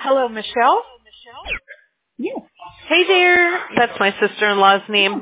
Hello, Michelle. Yes. Hey there. That's my sister-in-law's name.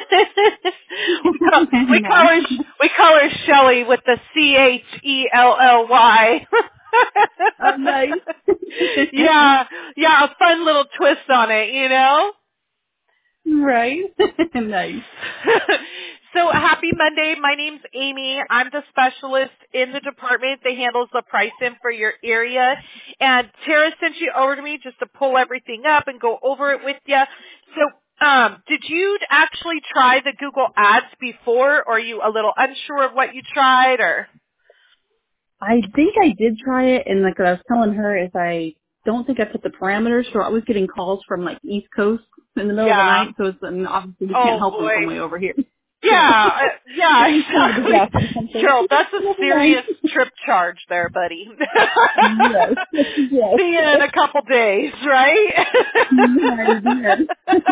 we call her Shelly with the Chelly. Oh, nice. yeah, a fun little twist on it, you know? Right. Nice. So happy Monday. My name's Amy. I'm the specialist in the department that handles the pricing for your area. And Tara sent you over to me just to pull everything up and go over it with you. So did you actually try the Google Ads before, or are you a little unsure of what you tried, or? I think I did try it, and like what I was telling her is I don't think I put the parameters, so I was getting calls from like East Coast in the middle of the Yeah. night, so it's, and obviously we can't Oh, help them boy. from way over here. Yeah, Kind of a exactly. disaster or something. Cheryl, that's a serious Nice. trip charge there, buddy. Yes. Yes. See you in a couple days, right? Yes.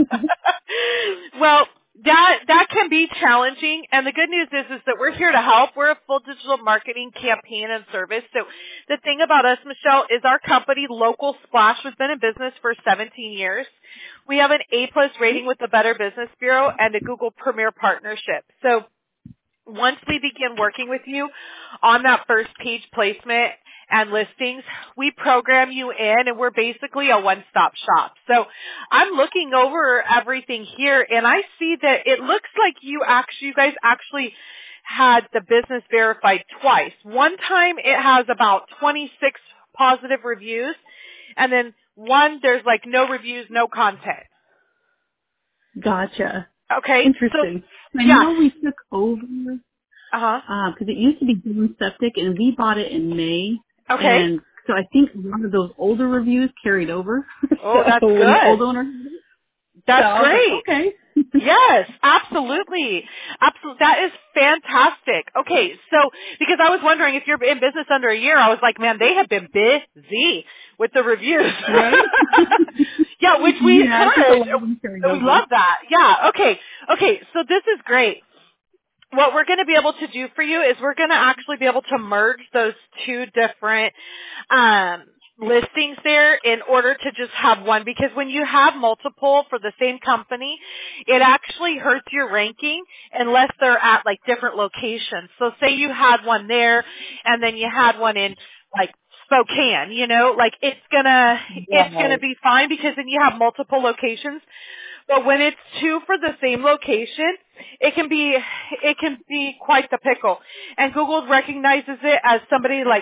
Well, that can be challenging, and the good news is that we're here to help. We're a full digital marketing campaign and service. So the thing about us, Michelle, is our company, Local Splash, has been in business for 17 years. We have an A-plus rating with the Better Business Bureau and a Google Premier partnership. So once we begin working with you on that first page placement and listings, we program you in, and we're basically a one-stop shop. So I'm looking over everything here, and I see that it looks like you guys actually had the business verified twice. One time it has about 26 positive reviews, and then one there's like no reviews, no content. Gotcha. Okay. Interesting. So, I yeah. know we took over Uh-huh. because it used to be Boom Septic, and we bought it in May. Okay. And so I think one of those older reviews carried over. Oh, that's When the old good. owner, so That's I was great. like, okay. Yes, absolutely. Absolutely. That is fantastic. Okay, so because I was wondering if you're in business under a year, I was like, man, they have been busy with the reviews. Right? Yeah, which we Yeah, I think a encourage. lot of them carried We over. love that. Yeah, okay. Okay, so this is great. What we're going to be able to do for you is we're going to actually be able to merge those two different listings there in order to just have one, because when you have multiple for the same company, it actually hurts your ranking unless they're at like different locations. So say you had one there and then you had one in like Spokane, you know, like it's gonna Right. be fine because then you have multiple locations. But when it's two for the same location, it can be quite the pickle. And Google recognizes it as somebody like,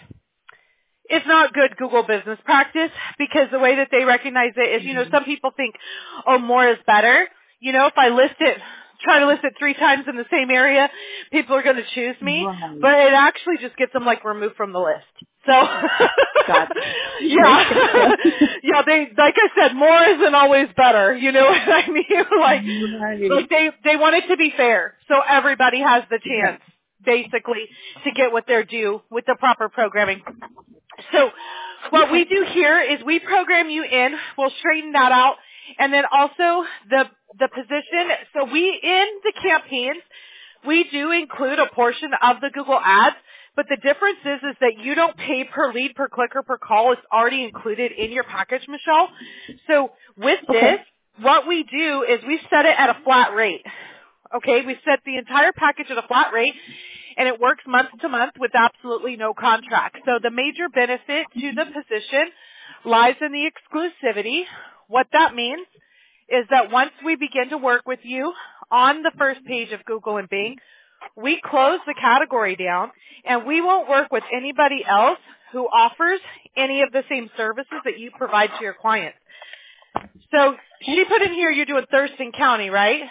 it's not good Google business practice, because the way that they recognize it is, you know, some people think, oh, more is better. You know, if I try to list it 3 times in the same area, people are going to choose me. Right. But it actually just gets them like removed from the list. So, Gotcha. yeah, yeah. Like I said, more isn't always better. You know what I mean? Like they want it to be fair, so everybody has the Right. chance, basically, to get what they're due with the proper programming. So what we do here is we program you in. We'll straighten that out. And then also the position. So in the campaigns, we do include a portion of the Google Ads, but the difference is that you don't pay per lead, per click, or per call. It's already included in your package, Michelle. So with this, what we do is we set it at a flat rate. Okay, we set the entire package at a flat rate, and it works month to month with absolutely no contract. So the major benefit to the position lies in the exclusivity. What that means is that once we begin to work with you on the first page of Google and Bing, we close the category down, and we won't work with anybody else who offers any of the same services that you provide to your clients. So she put in here you're doing Thurston County, right?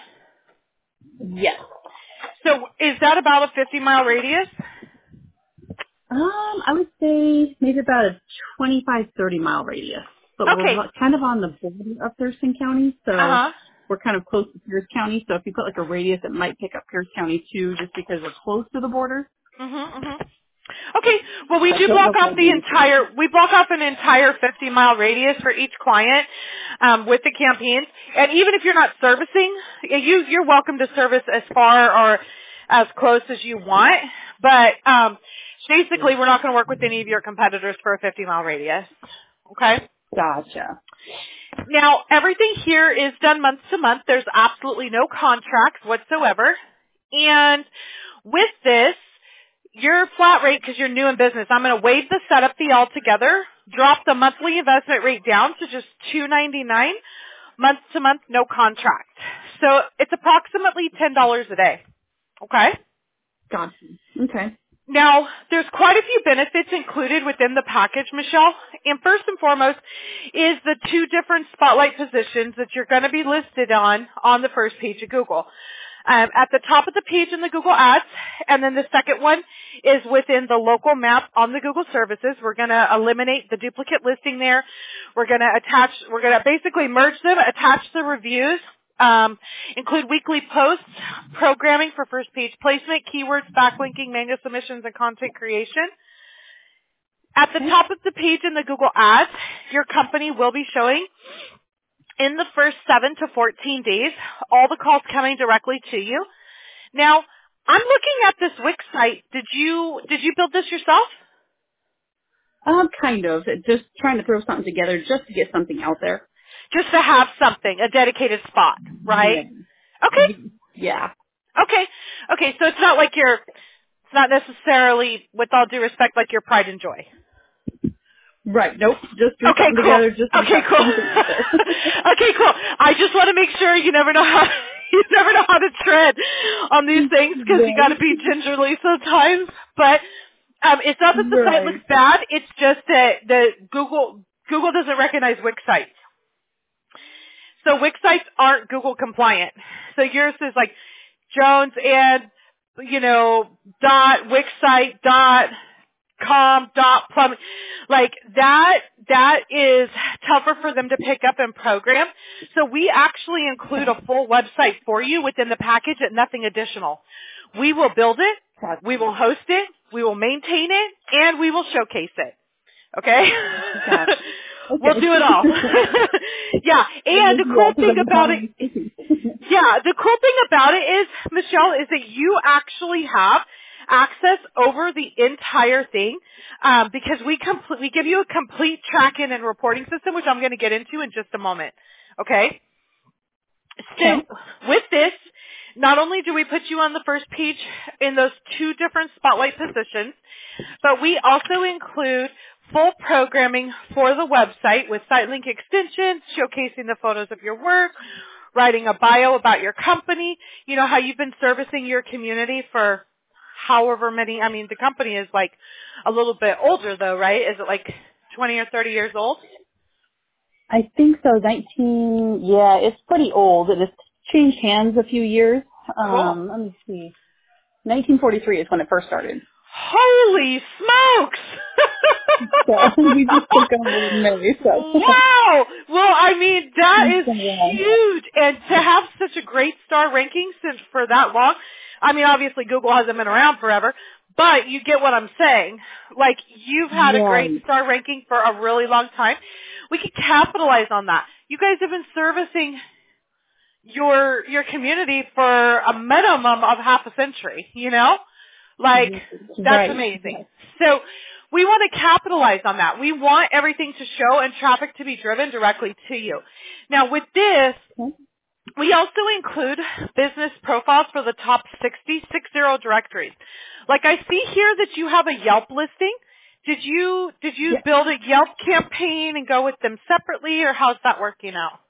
Yes. So is that about a 50-mile radius? I would say maybe about a 25-30 mile radius. But we're Okay. kind of on the border of Thurston County, so Uh-huh. we're kind of close to Pierce County. So if you put like a radius, it might pick up Pierce County too, just because we're close to the border. Okay. Well, we So I do don't block know if off that'll be an issue. an entire 50-mile radius for each client with the campaigns. And even if you're not servicing, you're welcome to service as far or as close as you want. But basically, we're not going to work with any of your competitors for a 50-mile radius. Okay? Gotcha. Now, everything here is done month to month. There's absolutely no contracts whatsoever. And with this, your flat rate, because you're new in business, I'm going to waive the setup fee altogether, drop the monthly investment rate down to just $2.99, month to month, no contract. So it's approximately $10 a day. Okay? Gotcha. Okay. Now, there's quite a few benefits included within the package, Michelle. And first and foremost is the 2 different spotlight positions that you're going to be listed on the first page of Google. At the top of the page in the Google Ads, and then the second one is within the local map on the Google Services. We're going to eliminate the duplicate listing there. We're going to basically merge them, attach the reviews, include weekly posts, programming for first page placement, keywords, backlinking, manual submissions, and content creation. At the top of the page in the Google Ads, your company will be showing in the first 7 to 14 days, all the calls coming directly to you. Now, I'm looking at this Wix site. Did you build this yourself? Kind of. Just trying to throw something together just to get something out there. Just to have something, a dedicated spot, right? Yeah. Okay. Yeah. Okay, so it's not necessarily, with all due respect, like your pride and joy. Right. Nope. Just threw Okay, something cool. together just to Okay, have cool. something out there. Okay, cool. I just want to make sure you never know how to tread on these things because you got to be gingerly sometimes. But it's not that the site looks bad. It's just that the Google doesn't recognize Wix sites. So Wix sites aren't Google compliant. So yours is like Jones and .wixsite.com.plumbing. Like that is tougher for them to pick up and program. So we actually include a full website for you within the package at nothing additional. We will build it, we will host it, we will maintain it, and we will showcase it. Okay? We'll do it all. Yeah, and the cool thing about it, the cool thing about it is, Michelle, is that you actually have access over the entire thing because we give you a complete tracking and reporting system, which I'm going to get into in just a moment. Okay? So with this, not only do we put you on the first page in those 2 different spotlight positions, but we also include full programming for the website with site link extensions, showcasing the photos of your work, writing a bio about your company, how you've been servicing your community for however many, the company is like a little bit older though, right? Is it like 20 or 30 years old? I think so. 19, yeah, it's pretty old. It has changed hands a few years. Cool. Let me see. 1943 is when it first started. Holy smokes! So we just took over in May. So. Wow! Well, that is huge. And to have such a great star ranking for that long, obviously Google hasn't been around forever, but you get what I'm saying. Like, you've had a great star ranking for a really long time. We could capitalize on that. You guys have been servicing your community for a minimum of half a century, Like, that's amazing. So we want to capitalize on that. We want everything to show and traffic to be driven directly to you. Now, with this, we also include business profiles for the top 60 directories. Like I see here that you have a Yelp listing. Did you build a Yelp campaign and go with them separately, or how's that working out?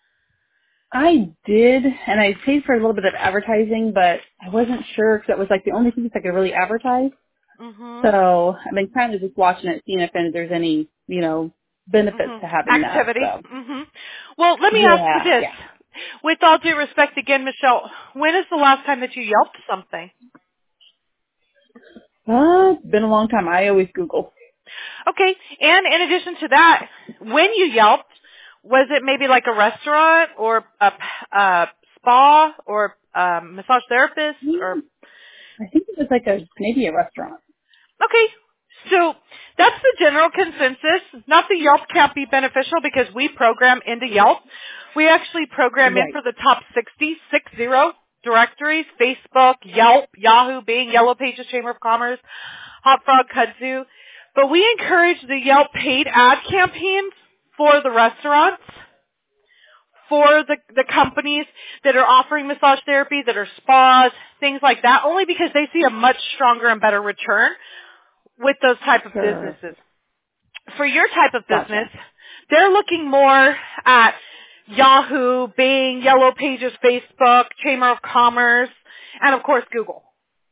I did, and I paid for a little bit of advertising, but I wasn't sure because that was like the only thing I could really advertise. Mm-hmm. So I've been kind of just watching it, seeing if there's any, benefits to having activity. that. So. Mm-hmm. Well, let me ask you this. Yeah. With all due respect again, Michelle, when is the last time that you Yelped something? It's been a long time. I always Google. Okay. And in addition to that, when you Yelped, was it maybe like a restaurant or a spa or massage therapist? Or I think it was like maybe a restaurant. Okay. So that's the general consensus. Not that Yelp can't be beneficial because we program into Yelp. We actually program in for the top 60 directories: Facebook, Yelp, Yahoo, Bing, Yellow Pages, Chamber of Commerce, Hot Frog, Kudzu. But we encourage the Yelp paid ad campaigns for the restaurants, for the companies that are offering massage therapy, that are spas, things like that, only because they see a much stronger and better return with those type of businesses. For your type of business, they're looking more at Yahoo, Bing, Yellow Pages, Facebook, Chamber of Commerce, and of course Google.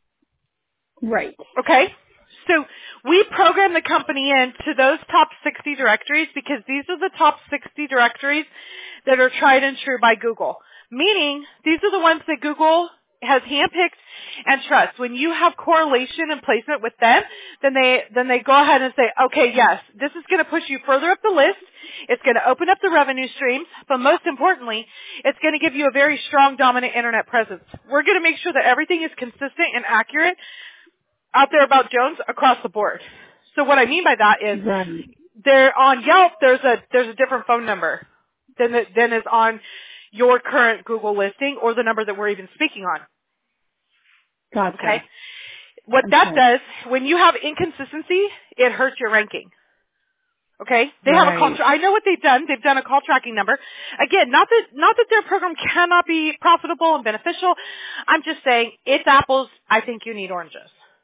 Right. Okay? So we program the company into those top 60 directories because these are the top 60 directories that are tried and true by Google. Meaning, these are the ones that Google has handpicked and trusts. When you have correlation and placement with them, then they go ahead and say, okay, yes, this is going to push you further up the list. It's going to open up the revenue streams, but most importantly, it's going to give you a very strong, dominant internet presence. We're going to make sure that everything is consistent and accurate out there about Jones across the board. So what I mean by that is, there on Yelp, there's a different phone number than is on your current Google listing or the number that we're even speaking on. Gotcha. Okay. What that does, when you have inconsistency, it hurts your ranking. Okay? They have a call. I know what they've done. They've done a call tracking number. Again, not that their program cannot be profitable and beneficial. I'm just saying, it's apples. I think you need oranges.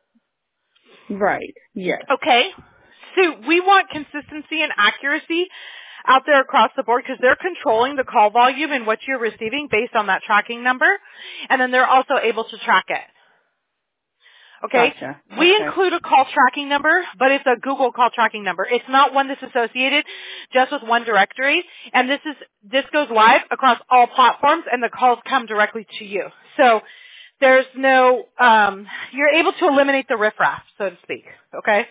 Right. Yes. Okay. So we want consistency and accuracy out there across the board because they're controlling the call volume and what you're receiving based on that tracking number. And then they're also able to track it. Okay? Gotcha. We include a call tracking number, but it's a Google call tracking number. It's not one that's associated just with one directory. And this goes live across all platforms and the calls come directly to you. So there's no, you're able to eliminate the riffraff, so to speak. Okay?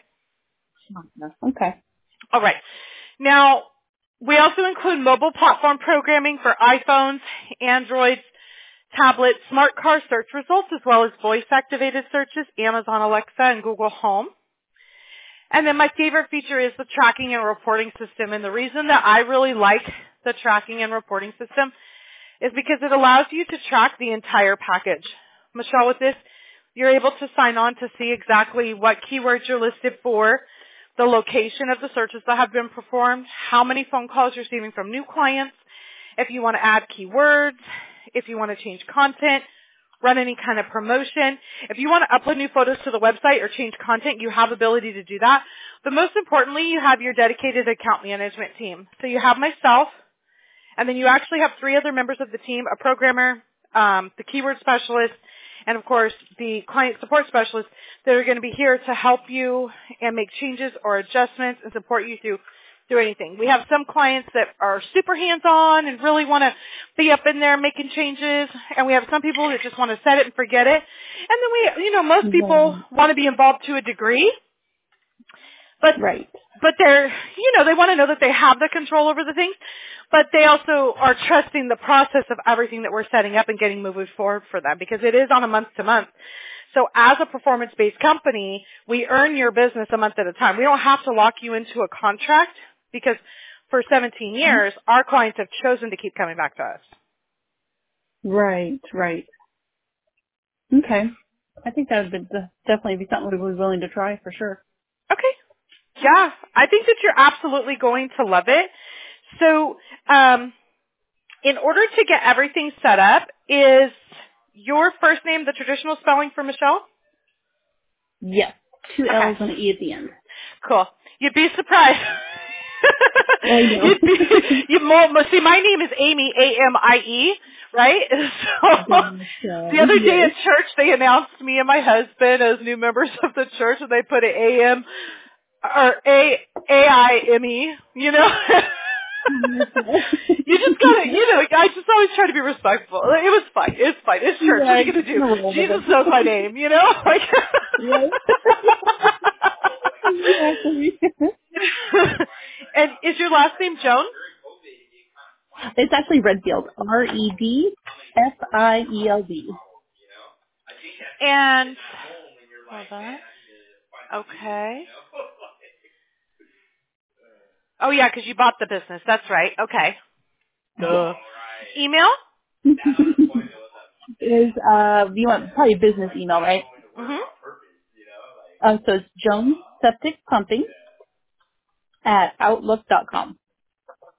Okay. All right. Now, we also include mobile platform programming for iPhones, Androids, tablets, smart car search results, as well as voice-activated searches, Amazon Alexa, and Google Home. And then my favorite feature is the tracking and reporting system. And the reason that I really like the tracking and reporting system is because it allows you to track the entire package. Michelle, with this, you're able to sign on to see exactly what keywords you're listed for, the location of the searches that have been performed, how many phone calls you're receiving from new clients, if you want to add keywords, if you want to change content, run any kind of promotion. If you want to upload new photos to the website or change content, you have ability to do that. But most importantly, you have your dedicated account management team. So you have myself, and then you actually have 3 other members of the team, a programmer, the keyword specialist, and of course the client support specialist that are going to be here to help you and make changes or adjustments and support you through anything. We have some clients that are super hands-on and really want to be up in there making changes, and we have some people that just want to set it and forget it. And then most people want to be involved to a degree, but they're, they want to know that they have the control over the things, but they also are trusting the process of everything that we're setting up and getting moving forward for them because it is on a month-to-month. So as a performance-based company, we earn your business a month at a time. We don't have to lock you into a contract because for 17 years, our clients have chosen to keep coming back to us. Right. Okay. I think that would definitely be something we would be willing to try for sure. Okay. Yeah, I think that you're absolutely going to love it. So in order to get everything set up, is your first name the traditional spelling for Michelle? Yes. 2 L's and an E at the end. Cool. You'd be surprised. See, my name is Amy, A-M-I-E, right? So the other day at church, they announced me and my husband as new members of the church, and they put an A-M or A-I-M-E, You just gotta, I just always try to be respectful. It was fine. It's fine. It's church. What are you gonna do? Jesus knows my name, Like. And is your last name Joan? It's actually Redfield. Redfield. And hold on. Okay. Oh yeah, because you bought the business. That's right. Okay. Duh. Email? Is you want probably business email, right? Mm-hmm. So it's Jones Septic Pumping at Outlook.com.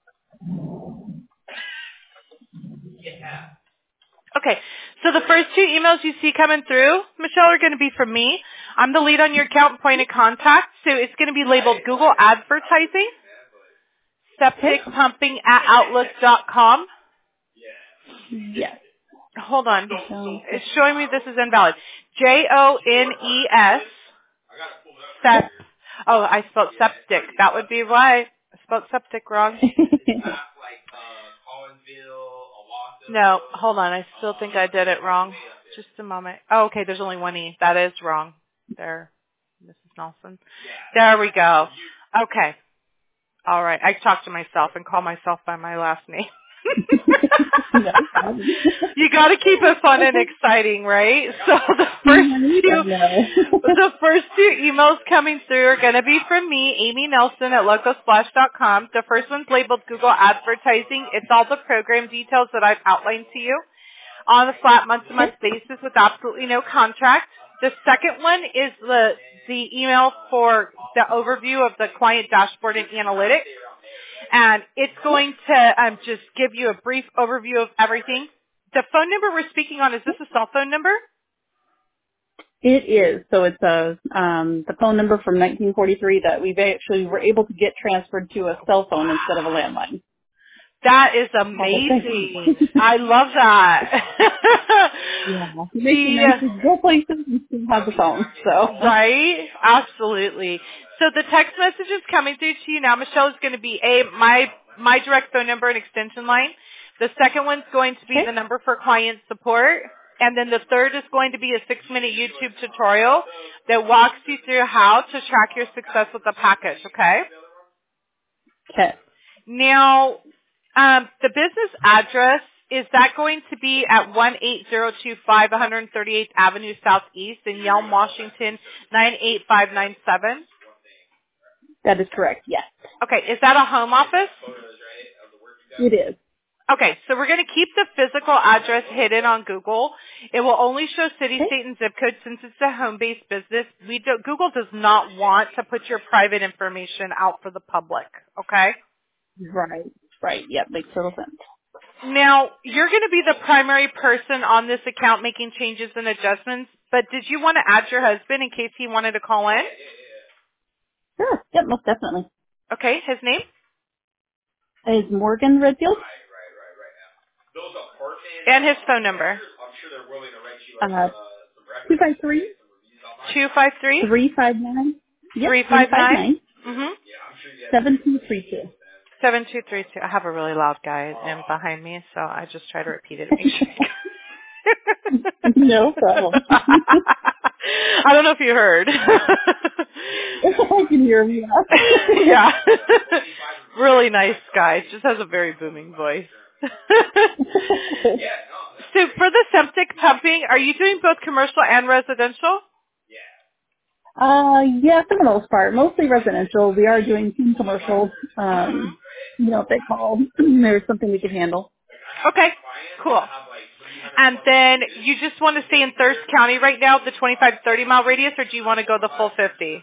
Okay, so the first two emails you see coming through, Michelle, are going to be from me. I'm the lead on your account and point of contact, so it's going to be labeled Google Advertising, septicpumping@outlook.com. Yes. Hold on. It's showing me this is invalid. JONES. Oh, I spelled septic. That would be why. I spelled septic wrong. No, hold on. I still think I did it wrong. Just a moment. Oh, okay. There's only one E. That is wrong. There, Mrs. Nelson. There we go. Okay. All right. I talk to myself and call myself by my last name. You got to keep it fun and exciting, right? So the first two emails coming through are going to be from me, Amy Nelson at locosplash.com. The first one's labeled Google Advertising. It's all the program details that I've outlined to you on a flat month-to-month basis with absolutely no contract. The second one is the email for the overview of the client dashboard and analytics. And it's going to just give you a brief overview of everything. The phone number we're speaking on, is this a cell phone number? It is. So it's the phone number from 1943 that we've actually were able to get transferred to a cell phone instead of a landline. That is amazing. I love that. Yeah. Go places and still have the phone. So. Right? Absolutely. So the text messages coming through to you now, Michelle, is going to be my direct phone number and extension line. The second one's going to be the number for client support. And then the third is going to be a 6-minute YouTube tutorial that walks you through how to track your success with the package, okay? Okay. Now, the business address, is that going to be at 18025 138th Avenue Southeast in Yelm, Washington, 98597? That is correct, yes. Okay, is that a home office? It is. Okay, so we're going to keep the physical address hidden on Google. It will only show city, state, and zip code since it's a home-based business. Google does not want to put your private information out for the public, okay? Right. Yep, makes total sense. Now, you're going to be the primary person on this account making changes and adjustments, but did you want to add your husband in case he wanted to call in? Sure. Yep, most definitely. Okay, his name? Is Morgan Redfield? And his phone number? 253? 253? 359? Yep, 359? 7232. 7232. I have a really loud guy behind me, so I just try to repeat it to make sure. No problem. I don't know if you heard. I can hear him. Yeah. Really nice guy. Just has a very booming voice. So for the septic pumping, are you doing both commercial and residential? Yeah, for the most part. Mostly residential. We are doing some commercial. If they call, there's something we can handle. Okay, cool. And then you just want to stay in Thirst County right now, the 25 to 30 mile radius, or do you want to go the full 50?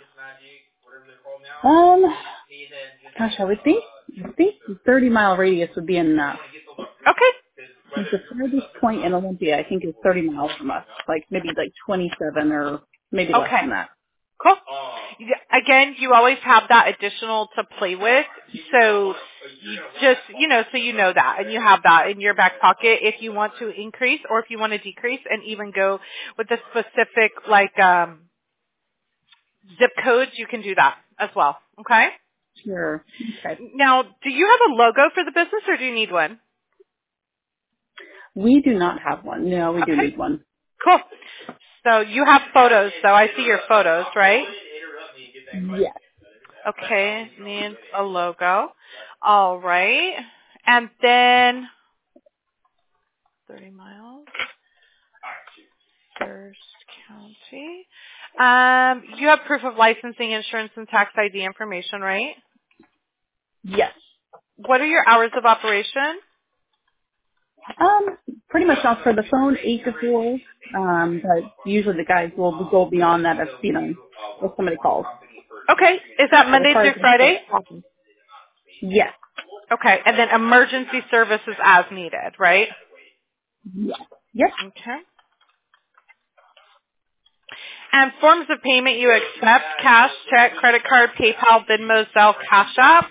Gosh, I would think the 30-mile radius would be enough. Okay. The furthest point in Olympia, I think, is 30 miles from us. Maybe 27 or maybe less than that. Cool. Again, you always have that additional to play with, so you just, so you know that, and you have that in your back pocket if you want to increase or if you want to decrease and even go with the specific, zip codes, you can do that as well, okay? Sure. Okay. Now, do you have a logo for the business or do you need one? We do not have one. No, we do need one. Cool. So you have photos, though. I see your photos, right? Yes. Okay, needs a logo. All right. And then 30 miles. Thirst County. You have proof of licensing, insurance, and tax ID information, right? Yes. What are your hours of operation? Pretty much off for the phone, 8 to 4. But usually the guys will go beyond that if somebody calls. Okay. Is that Monday through Friday? Yes. Okay. And then emergency services as needed, right? Yes. Yep. Okay. And forms of payment you accept: cash, check, credit card, PayPal, Venmo, Zelle, Cash App.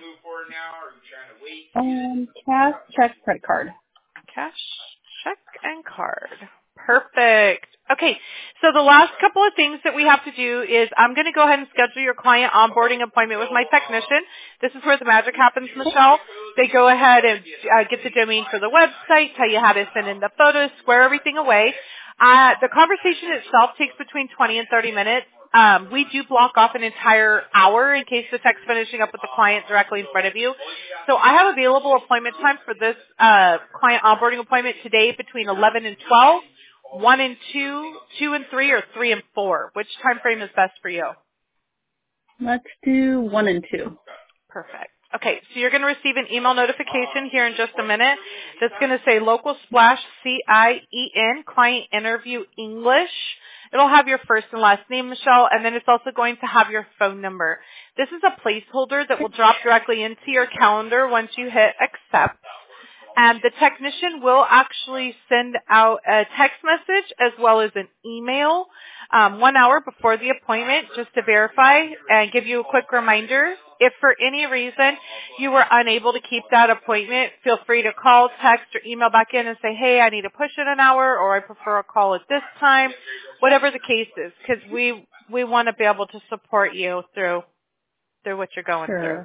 Cash, check, credit card. Cash, check, and card. Perfect. Okay, so the last couple of things that we have to do is I'm going to go ahead and schedule your client onboarding appointment with my technician. This is where the magic happens, Michelle. They go ahead and get the domain for the website, tell you how to send in the photos, square everything away. The conversation itself takes between 20 and 30 minutes. We do block off an entire hour in case the tech's finishing up with the client directly in front of you. So I have available appointment time for this client onboarding appointment today between 11 and 12, 1 and 2, 2 and 3, or 3 and 4. Which time frame is best for you? Let's do 1 and 2. Perfect. Okay, so you're going to receive an email notification here in just a minute that's going to say Local Splash CIEN Client Interview English. It'll have your first and last name, Michelle, and then it's also going to have your phone number. This is a placeholder that will drop directly into your calendar once you hit accept. And the technician will actually send out a text message as well as an email 1 hour before the appointment just to verify and give you a quick reminder. If for any reason you were unable to keep that appointment, feel free to call, text, or email back in and say, hey, I need to push it an hour, or I prefer a call at this time, whatever the case is, because we want to be able to support you through what you're going through.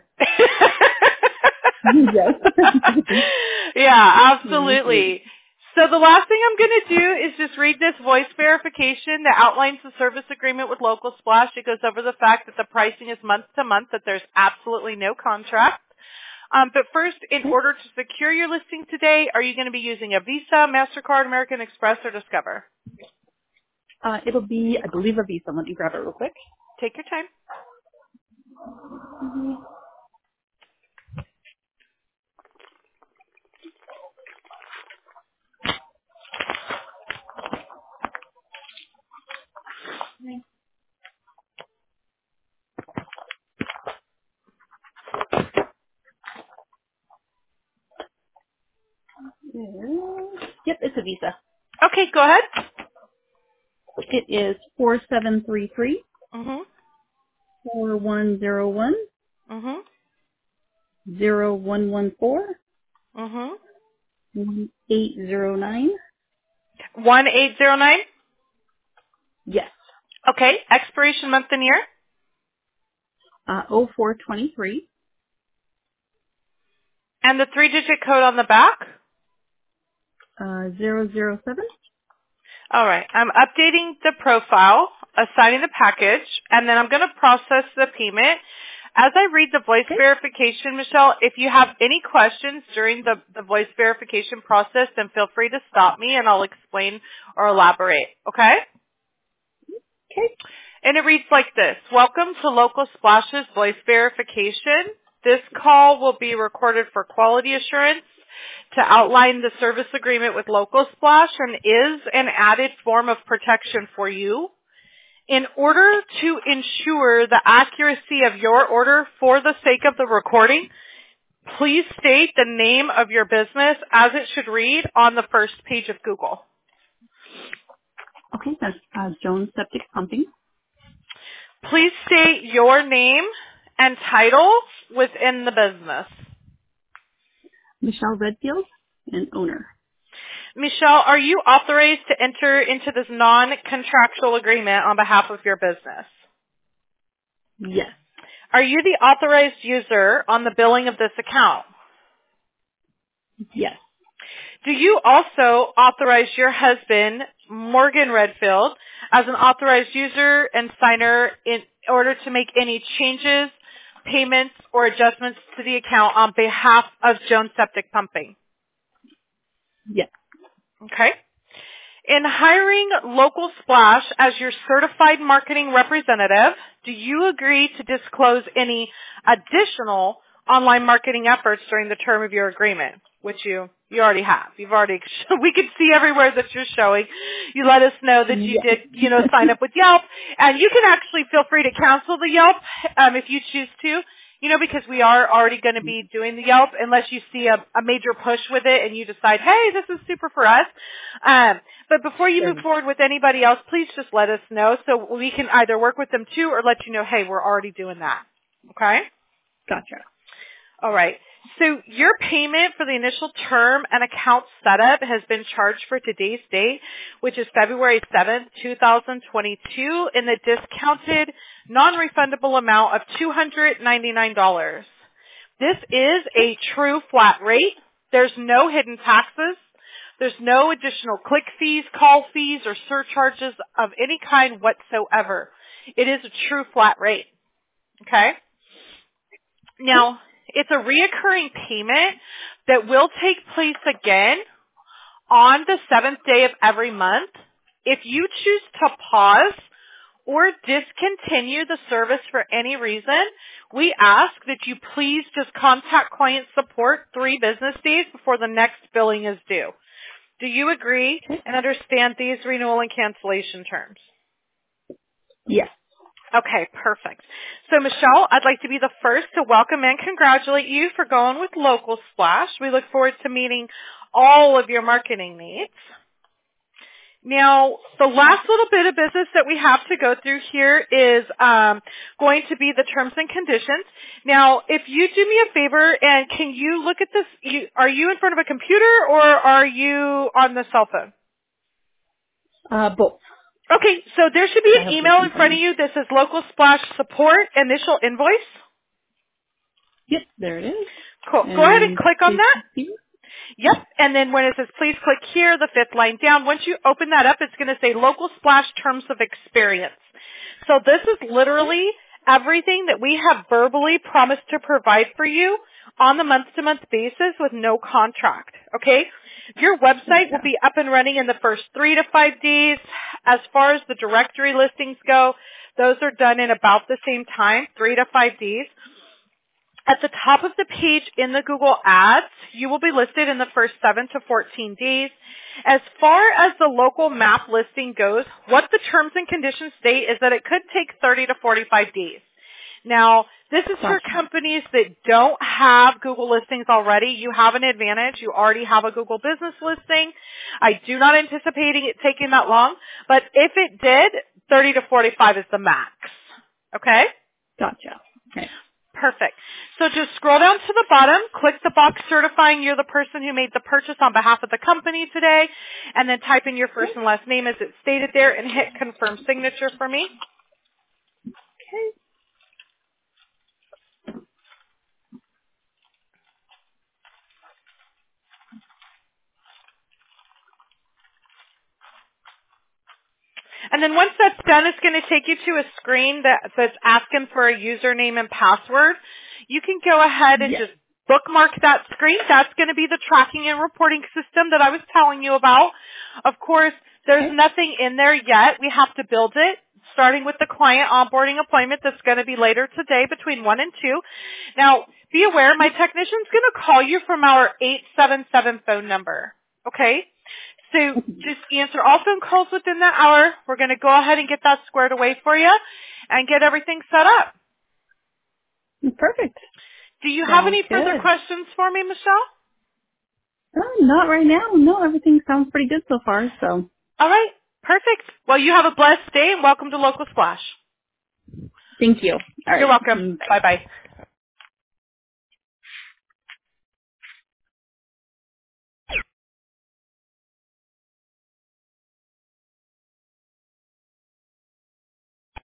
Yes. Yeah, absolutely. So the last thing I'm going to do is just read this voice verification that outlines the service agreement with Local Splash. It goes over the fact that the pricing is month to month, that there's absolutely no contract. But first, in order to secure your listing today, are you going to be using a Visa, MasterCard, American Express, or Discover? It'll be, I believe, a Visa. Let me grab it real quick. Take your time. Yep, it's a Visa. Okay, go ahead. It is 4733 Mhm. 4101 Mhm. 0114 Mhm. 1809. 1809. Yes. Okay. Expiration month and year. 0423. And the 3-digit code on the back. 007. All right. I'm updating the profile, assigning the package, and then I'm going to process the payment. As I read the voice verification, Michelle, if you have any questions during the voice verification process, then feel free to stop me and I'll explain or elaborate. Okay? Okay. And it reads like this. Welcome to Local Splash's voice verification. This call will be recorded for quality assurance to outline the service agreement with Local Splash and is an added form of protection for you. In order to ensure the accuracy of your order for the sake of the recording, please state the name of your business as it should read on the first page of Google. Okay, that's Jones Septic Pumping. Please state your name and title within the business. Michelle Redfield, and owner. Michelle, are you authorized to enter into this non-contractual agreement on behalf of your business? Yes. Are you the authorized user on the billing of this account? Yes. Do you also authorize your husband, Morgan Redfield, as an authorized user and signer in order to make any changes, payments, or adjustments to the account on behalf of Jones Septic Pumping? Yes. Okay. In hiring Local Splash as your certified marketing representative, do you agree to disclose any additional online marketing efforts during the term of your agreement, which you already have? We could see everywhere that you're showing. You let us know that you did, sign up with Yelp, and you can actually feel free to cancel the Yelp if you choose to. because we are already going to be doing the Yelp unless you see a major push with it and you decide, hey, this is super for us. But before you move forward with anybody else, please just let us know so we can either work with them too or let you know, hey, we're already doing that. Okay? Gotcha. All right. So your payment for the initial term and account setup has been charged for today's date, which is February 7th, 2022, in the discounted non-refundable amount of $299. This is a true flat rate. There's no hidden taxes. There's no additional click fees, call fees, or surcharges of any kind whatsoever. It is a true flat rate. Okay? Now, it's a reoccurring payment that will take place again on the 7th day of every month. If you choose to pause or discontinue the service for any reason, we ask that you please just contact client support 3 business days before the next billing is due. Do you agree and understand these renewal and cancellation terms? Yes. Okay, perfect. So, Michelle, I'd like to be the first to welcome and congratulate you for going with Local Splash. We look forward to meeting all of your marketing needs. Now, the last little bit of business that we have to go through here is going to be the terms and conditions. Now, if you do me a favor, and can you look at this? Are you in front of a computer or are you on the cell phone? Both. Okay, so there should be an email in front of you that says Local Splash Support Initial Invoice. Yep, there it is. Cool. Go ahead and click on that. Yep, and then when it says please click here, the 5th line down, once you open that up, it's going to say Local Splash Terms of Experience. So this is literally everything that we have verbally promised to provide for you on the month-to-month basis with no contract, okay? Your website will be up and running in the first 3 to 5 days. As far as the directory listings go, those are done in about the same time, 3 to 5 days. At the top of the page in the Google Ads, you will be listed in the first 7 to 14 days. As far as the local map listing goes, what the terms and conditions state is that it could take 30 to 45 days. Now, this is for companies that don't have Google listings already. You have an advantage. You already have a Google business listing. I do not anticipating it taking that long, but if it did, 30 to 45 is the max. Okay? Gotcha. Okay. Perfect. So just scroll down to the bottom, click the box certifying you're the person who made the purchase on behalf of the company today, and then type in your first and last name as it's stated there and hit confirm signature for me. Okay. And then once that's done, it's going to take you to a screen that's asking for a username and password. You can go ahead and just bookmark that screen. That's going to be the tracking and reporting system that I was telling you about. Of course, there's nothing in there yet. We have to build it, starting with the client onboarding appointment that's going to be later today between 1 and 2. Now, be aware, my technician's going to call you from our 877 phone number. Okay? So just answer all phone calls within that hour. We're going to go ahead and get that squared away for you and get everything set up. Perfect. Do you have any further questions for me, Michelle? Not right now. No, everything sounds pretty good so far. So. All right. Perfect. Well, you have a blessed day and welcome to Local Splash. Thank you. All right. You're welcome. Bye-bye.